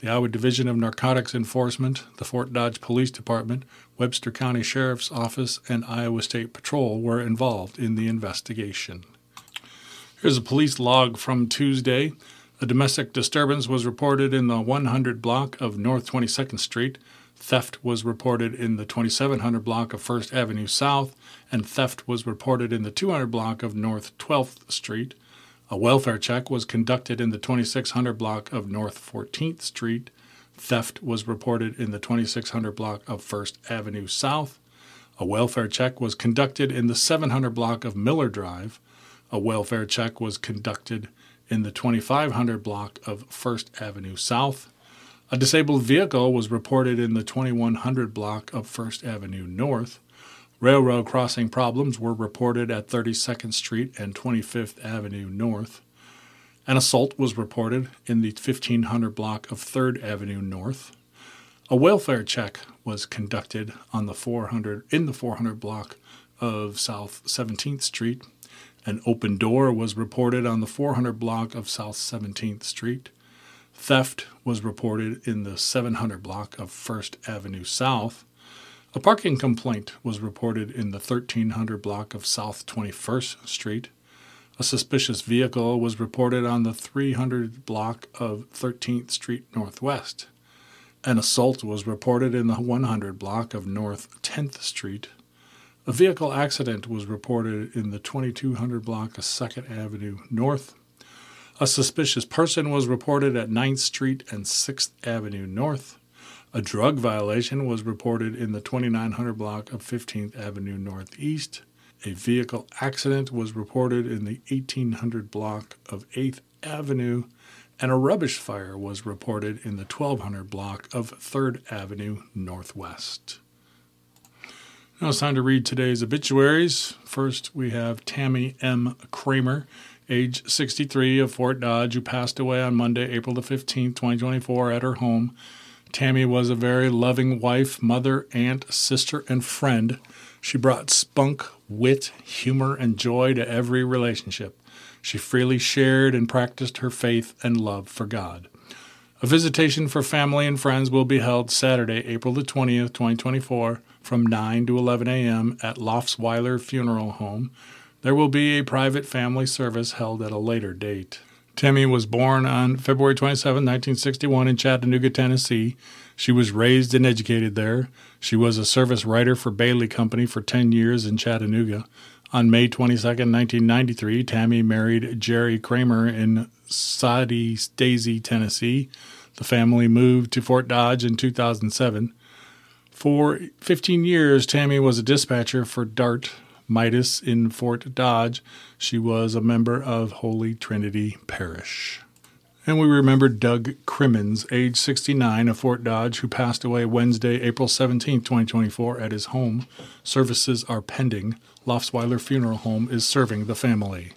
S1: The Iowa Division of Narcotics Enforcement, the Fort Dodge Police Department, Webster County Sheriff's Office, and Iowa State Patrol were involved in the investigation. Here's a police log from Tuesday. A domestic disturbance was reported in the 100 block of North 22nd Street. Theft was reported in the 2700 block of First Avenue South, and theft was reported in the 200 block of North 12th Street. A welfare check was conducted in the 2600 block of North 14th Street. Theft was reported in the 2600 block of First Avenue South. A welfare check was conducted in the 700 block of Miller Drive. A welfare check was conducted in the 2500 block of First Avenue South. A disabled vehicle was reported in the 2100 block of First Avenue North. Railroad crossing problems were reported at 32nd Street and 25th Avenue North. An assault was reported in the 1500 block of 3rd Avenue North. A welfare check was conducted on the 400 block of South 17th Street. An open door was reported on the 400 block of South 17th Street. Theft was reported in the 700 block of First Avenue South. A parking complaint was reported in the 1300 block of South 21st Street. A suspicious vehicle was reported on the 300 block of 13th Street Northwest. An assault was reported in the 100 block of North 10th Street. A vehicle accident was reported in the 2200 block of 2nd Avenue North. A suspicious person was reported at 9th Street and 6th Avenue North. A drug violation was reported in the 2900 block of 15th Avenue Northeast. A vehicle accident was reported in the 1800 block of 8th Avenue, and a rubbish fire was reported in the 1200 block of 3rd Avenue Northwest. Now it's time to read today's obituaries. First, we have Tammy M. Kramer, age 63, of Fort Dodge, who passed away on Monday, April the 15th, 2024, at her home. Tammy was a very loving wife, mother, aunt, sister, and friend. She brought spunk, wit, humor, and joy to every relationship. She freely shared and practiced her faith and love for God. A visitation for family and friends will be held Saturday, April the 20th, 2024, from 9 to 11 a.m. at Loftsweiler Funeral Home. There will be a private family service held at a later date. Tammy was born on February 27, 1961 in Chattanooga, Tennessee. She was raised and educated there. She was a service writer for Bailey Company for 10 years in Chattanooga. On May 22, 1993, Tammy married Jerry Kramer in Soddy Daisy, Tennessee. The family moved to Fort Dodge in 2007. For 15 years, Tammy was a dispatcher for DART Midas in Fort Dodge. She was a member of Holy Trinity Parish. And we remember Doug Crimmins, age 69, of Fort Dodge, who passed away Wednesday, April 17, 2024, at his home. Services are pending. Loftsweiler Funeral Home is serving the family.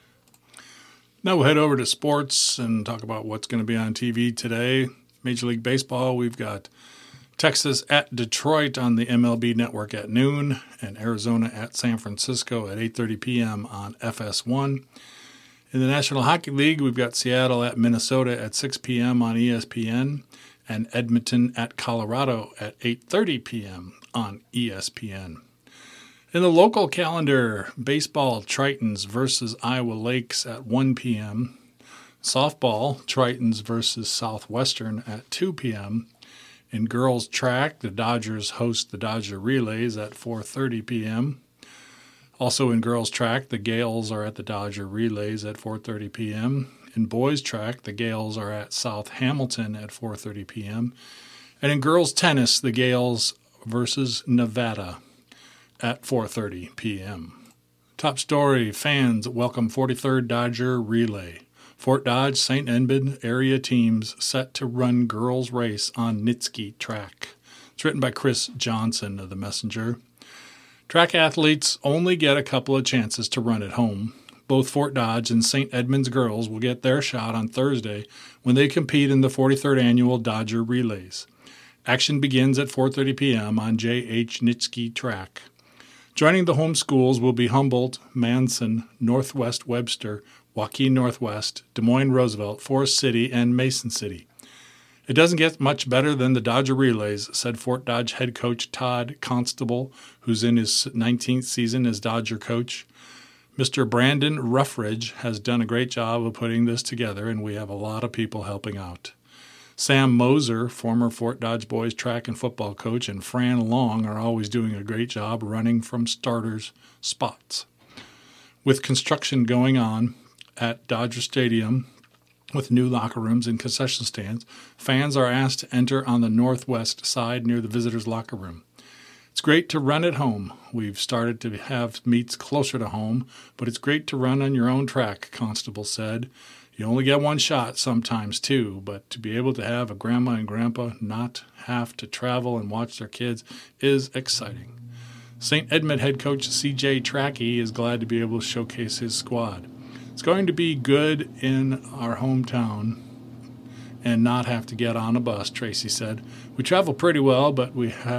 S1: Now we'll head over to sports and talk about what's going to be on TV today. Major League Baseball, we've got Texas at Detroit on the MLB Network at noon, and Arizona at San Francisco at 8:30 p.m. on FS1. In the National Hockey League, we've got Seattle at Minnesota at 6 p.m. on ESPN, and Edmonton at Colorado at 8:30 p.m. on ESPN. In the local calendar, baseball, Tritons versus Iowa Lakes at 1 p.m. Softball, Tritons versus Southwestern at 2 p.m. In girls track, the Dodgers host the Dodger Relays at 4:30 p.m. Also in girls track, the Gales are at the Dodger Relays at 4:30 p.m. In boys track, the Gales are at South Hamilton at 4:30 p.m. And in girls tennis, the Gales versus Nevada at 4:30 p.m. Top story, fans welcome 43rd Dodger Relay. Fort Dodge, St. Edmund area teams set to run girls' race on Nitsky Track. It's written by Chris Johnson of The Messenger. Track athletes only get a couple of chances to run at home. Both Fort Dodge and St. Edmund's girls will get their shot on Thursday when they compete in the 43rd Annual Dodger Relays. Action begins at 4:30 p.m. on J.H. Nitsky Track. Joining the home schools will be Humboldt, Manson, Northwest Webster, Joaquin Northwest, Des Moines Roosevelt, Forest City, and Mason City. It doesn't get much better than the Dodger Relays, said Fort Dodge head coach Todd Constable, who's in his 19th season as Dodger coach. Mr. Brandon Ruffridge has done a great job of putting this together, and we have a lot of people helping out. Sam Moser, former Fort Dodge boys track and football coach, and Fran Long are always doing a great job running from starters' spots. With construction going on at Dodger Stadium, with new locker rooms and concession stands, fans are asked to enter on the northwest side near the visitors' locker room. It's great to run at home. We've started to have meets closer to home, but it's great to run on your own track, Constable said. You only get one shot sometimes, too, but to be able to have a grandma and grandpa not have to travel and watch their kids is exciting. St. Edmund head coach C.J. Trackey is glad to be able to showcase his squad. It's going to be good in our hometown and not have to get on a bus, Tracy said. We travel pretty well, but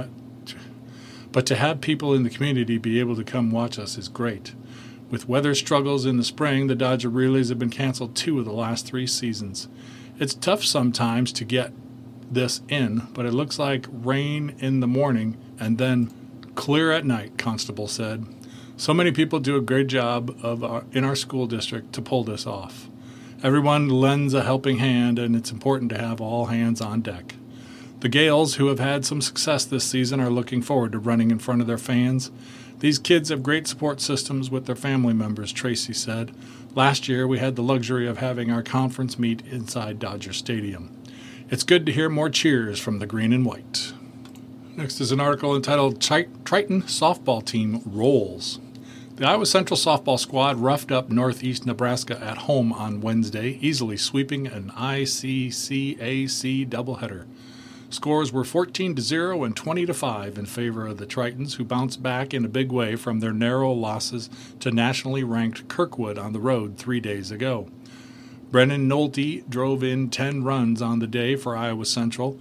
S1: to have people in the community be able to come watch us is great. With weather struggles in the spring, the Dodger Relays have been canceled 2 of the last 3 seasons. It's tough sometimes to get this in, but it looks like rain in the morning and then clear at night, Constable said. So many people do a great job in our school district to pull this off. Everyone lends a helping hand, and it's important to have all hands on deck. The Gales, who have had some success this season, are looking forward to running in front of their fans. These kids have great support systems with their family members, Tracy said. Last year, we had the luxury of having our conference meet inside Dodger Stadium. It's good to hear more cheers from the green and white. Next is an article entitled Triton Softball Team Rolls. The Iowa Central softball squad roughed up Northeast Nebraska at home on Wednesday, easily sweeping an ICCAC doubleheader. Scores were 14-0 and 20-5 in favor of the Tritons, who bounced back in a big way from their narrow losses to nationally ranked Kirkwood on the road 3 days ago. Brennan Nolte drove in 10 runs on the day for Iowa Central,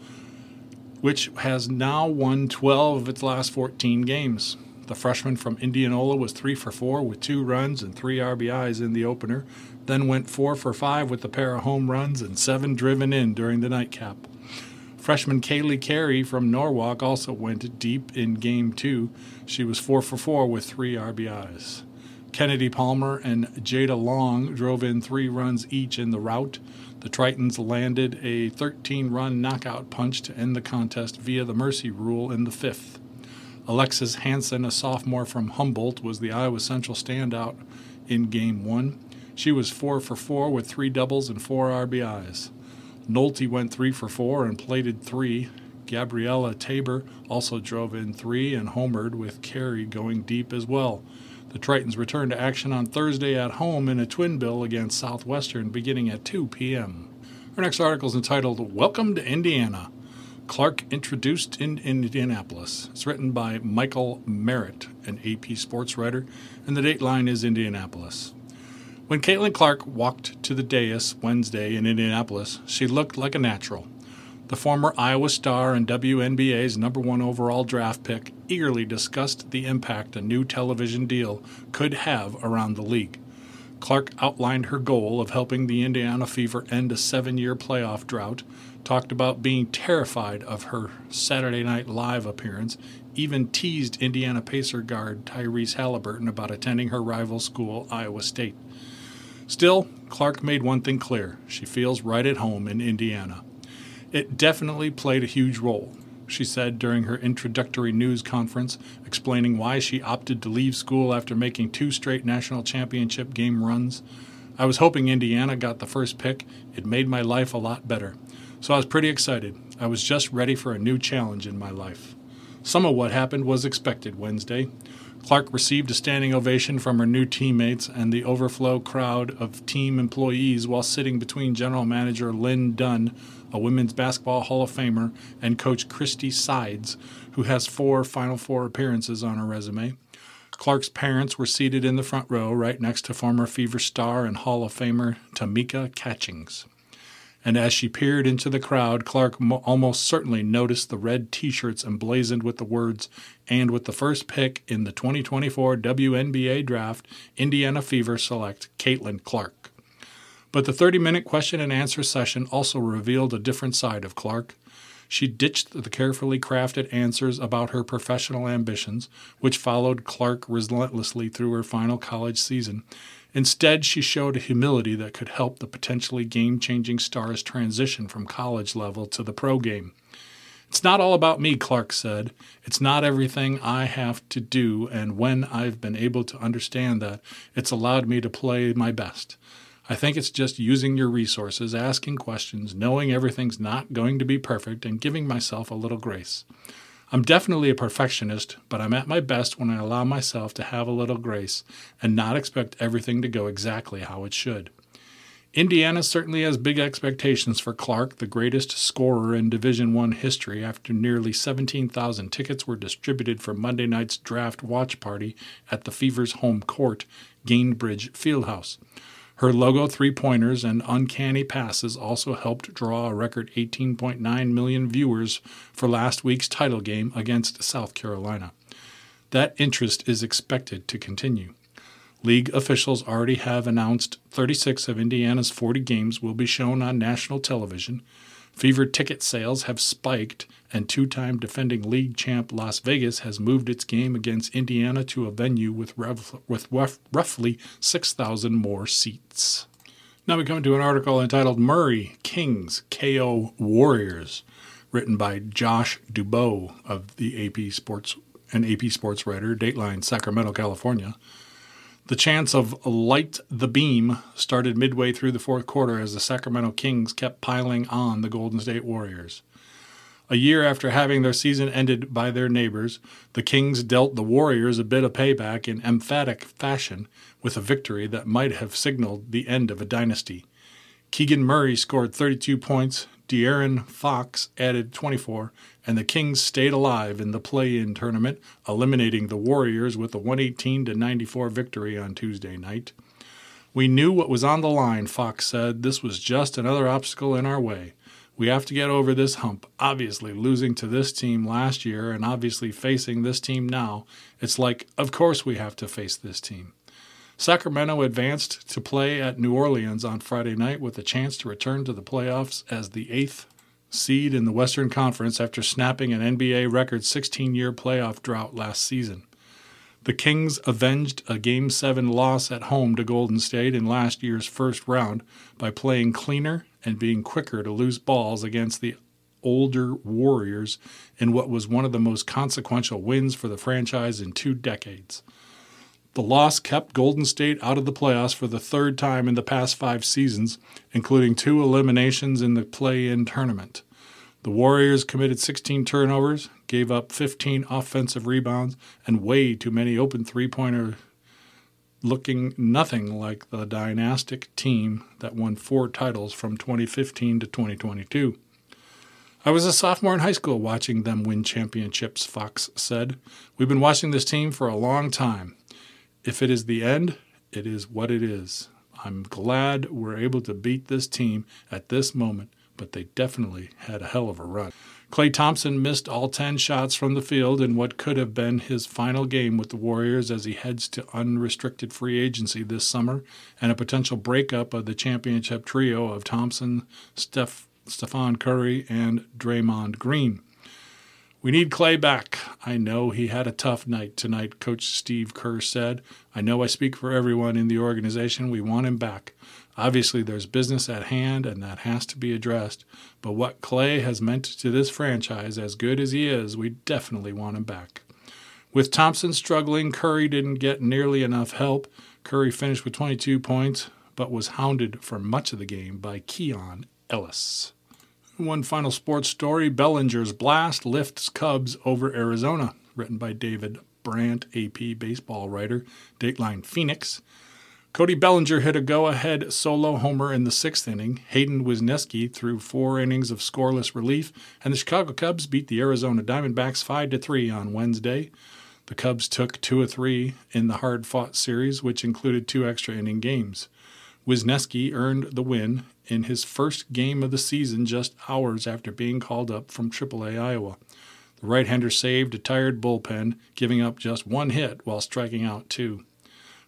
S1: which has now won 12 of its last 14 games. The freshman from Indianola was 3 for 4 with 2 runs and 3 RBIs in the opener, then went 4 for 5 with a pair of home runs and 7 driven in during the nightcap. Freshman Kaylee Carey from Norwalk also went deep in Game 2. She was 4 for 4 with 3 RBIs. Kennedy Palmer and Jada Long drove in 3 runs each in the rout. The Tritons landed a 13-run knockout punch to end the contest via the mercy rule in the 5th. Alexis Hansen, a sophomore from Humboldt, was the Iowa Central standout in Game 1. She was 4 for 4 with 3 doubles and 4 RBIs. Nolte went 3 for 4 and plated 3. Gabriella Tabor also drove in 3 and homered, with Carey going deep as well. The Tritons return to action on Thursday at home in a twin bill against Southwestern beginning at 2 p.m. Our next article is entitled Welcome to Indiana. Clark introduced in Indianapolis. It's written by Michael Merritt, an AP sports writer, and the dateline is Indianapolis. When Caitlin Clark walked to the dais Wednesday in Indianapolis, she looked like a natural. The former Iowa Star and WNBA's #1 overall draft pick eagerly discussed the impact a new television deal could have around the league. Clark outlined her goal of helping the Indiana Fever end a 7-year playoff drought, talked about being terrified of her Saturday Night Live appearance, even teased Indiana Pacer guard Tyrese Halliburton about attending her rival school, Iowa State. Still, Clark made one thing clear. She feels right at home in Indiana. It definitely played a huge role, she said during her introductory news conference, explaining why she opted to leave school after making 2 straight national championship game runs. I was hoping Indiana got the first pick. It made my life a lot better. So I was pretty excited. I was just ready for a new challenge in my life. Some of what happened was expected Wednesday. Clark received a standing ovation from her new teammates and the overflow crowd of team employees while sitting between General Manager Lynn Dunn, a Women's Basketball Hall of Famer, and Coach Christy Sides, who has 4 Final Four appearances on her resume. Clark's parents were seated in the front row right next to former Fever star and Hall of Famer Tamika Catchings. And as she peered into the crowd, Clark almost certainly noticed the red T-shirts emblazoned with the words, "And with the first pick in the 2024 WNBA draft, Indiana Fever select Caitlin Clark." But the 30-minute question and answer session also revealed a different side of Clark. She ditched the carefully crafted answers about her professional ambitions, which followed Clark relentlessly through her final college season. Instead, she showed a humility that could help the potentially game-changing stars transition from college level to the pro game. "It's not all about me," Clark said. "It's not everything I have to do, and when I've been able to understand that, it's allowed me to play my best. I think it's just using your resources, asking questions, knowing everything's not going to be perfect, and giving myself a little grace. I'm definitely a perfectionist, but I'm at my best when I allow myself to have a little grace and not expect everything to go exactly how it should." Indiana certainly has big expectations for Clark, the greatest scorer in Division I history, after nearly 17,000 tickets were distributed for Monday night's draft watch party at the Fever's home court, Gainbridge Fieldhouse. Her logo three-pointers and uncanny passes also helped draw a record 18.9 million viewers for last week's title game against South Carolina. That interest is expected to continue. League officials already have announced 36 of Indiana's 40 games will be shown on national television. Fever ticket sales have spiked, and two-time defending league champ Las Vegas has moved its game against Indiana to a venue with roughly 6,000 more seats. Now we come to an article entitled "Murray Kings KO Warriors," written by Josh Dubow of the AP Sports writer, Dateline, Sacramento, California. The chance of light the beam started midway through the fourth quarter as the Sacramento Kings kept piling on the Golden State Warriors. A year after having their season ended by their neighbors, the Kings dealt the Warriors a bit of payback in emphatic fashion with a victory that might have signaled the end of a dynasty. Keegan Murray scored 32 points, De'Aaron Fox added 24, and the Kings stayed alive in the play-in tournament, eliminating the Warriors with a 118-94 victory on Tuesday night. "We knew what was on the line," Fox said. "This was just another obstacle in our way. We have to get over this hump. Obviously, losing to this team last year and obviously facing this team now, it's like, of course we have to face this team." Sacramento advanced to play at New Orleans on Friday night with a chance to return to the playoffs as the 8th seed in the Western Conference after snapping an NBA record 16-year playoff drought last season. The Kings avenged a Game 7 loss at home to Golden State in last year's first round by playing cleaner and being quicker to lose balls against the older Warriors in what was one of the most consequential wins for the franchise in 2 decades. The loss kept Golden State out of the playoffs for the third time in the past 5 seasons, including 2 eliminations in the play-in tournament. The Warriors committed 16 turnovers, gave up 15 offensive rebounds, and way too many open three-pointers, looking nothing like the dynastic team that won 4 titles from 2015 to 2022. "I was a sophomore in high school watching them win championships," Fox said. "We've been watching this team for a long time. If it is the end, it is what it is. I'm glad we're able to beat this team at this moment, but they definitely had a hell of a run." Klay Thompson missed all 10 shots from the field in what could have been his final game with the Warriors as he heads to unrestricted free agency this summer and a potential breakup of the championship trio of Thompson, Stephon Curry, and Draymond Green. "We need Klay back. I know he had a tough night tonight," Coach Steve Kerr said. "I know I speak for everyone in the organization. We want him back. Obviously, there's business at hand, and that has to be addressed. But what Klay has meant to this franchise, as good as he is, we definitely want him back." With Thompson struggling, Curry didn't get nearly enough help. Curry finished with 22 points, but was hounded for much of the game by Keon Ellis. One final sports story: Bellinger's blast lifts Cubs over Arizona, written by David Brandt, AP baseball writer, Dateline Phoenix. Cody Bellinger hit a go-ahead solo homer in the 6th inning. Hayden Wesneski threw 4 innings of scoreless relief, and the Chicago Cubs beat the Arizona Diamondbacks 5-3 on Wednesday. The Cubs took 2 of 3 in the hard-fought series, which included 2 extra-inning games. Wisniewski earned the win in his first game of the season just hours after being called up from AAA Iowa. The right-hander saved a tired bullpen, giving up just 1 hit while striking out 2.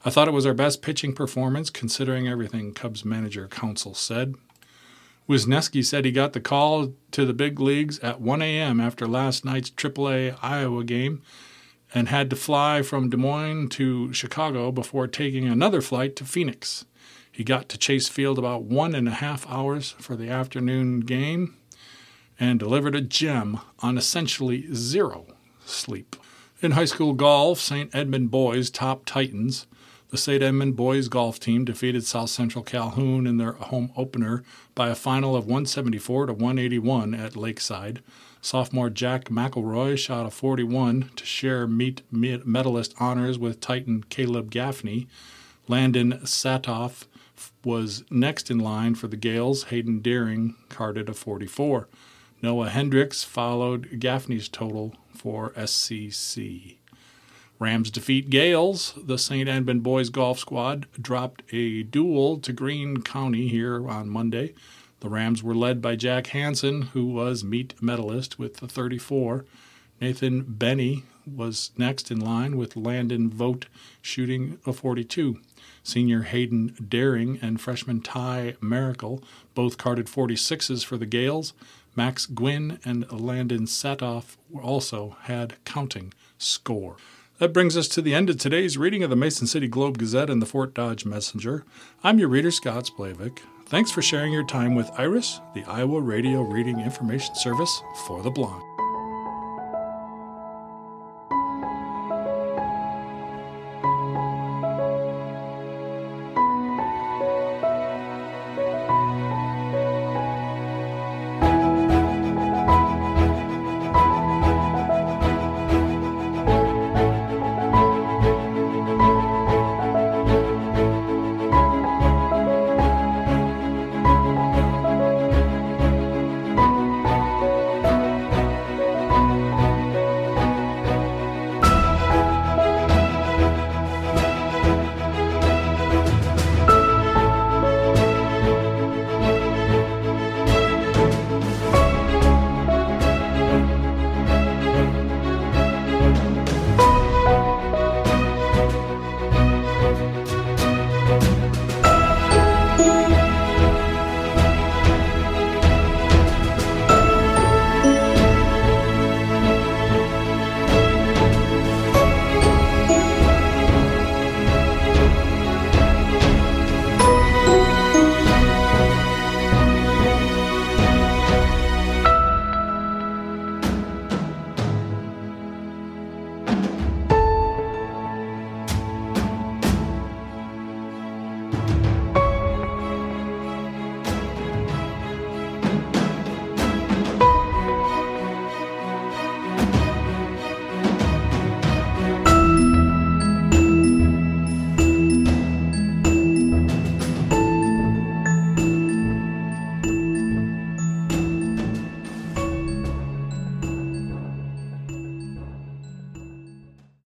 S1: I thought it was our best pitching performance considering everything, Cubs manager Counsell said. Wisniewski said he got the call to the big leagues at 1 a.m. after last night's AAA Iowa game and had to fly from Des Moines to Chicago before taking another flight to Phoenix. He got to Chase Field about 1.5 hours for the afternoon game and delivered a gem on essentially zero sleep. In high school golf, St. Edmund Boys top Titans. The St. Edmund Boys golf team defeated South Central Calhoun in their home opener by a final of 174 to 181 at Lakeside. Sophomore Jack McElroy shot a 41 to share meet medalist honors with Titan Caleb Gaffney. Landon Satoff was next in line for the Gales. Hayden Deering carded a 44. Noah Hendricks followed Gaffney's total for SCC. Rams defeat Gales. The St. Edmund Boys Golf Squad dropped a duel to Greene County here on Monday. The Rams were led by Jack Hansen, who was meet medalist with the 34. Nathan Benny was next in line with Landon Vogt shooting a 42. Senior Hayden Daring and freshman Ty Miracle both carded 46s for the Gales. Max Gwynn and Landon Satoff also had counting score. That brings us to the end of today's reading of the Mason City Globe-Gazette and the Fort Dodge Messenger. I'm your reader, Scott Splavik. Thanks for sharing your time with IRIS, the Iowa Radio Reading Information Service for the Blind.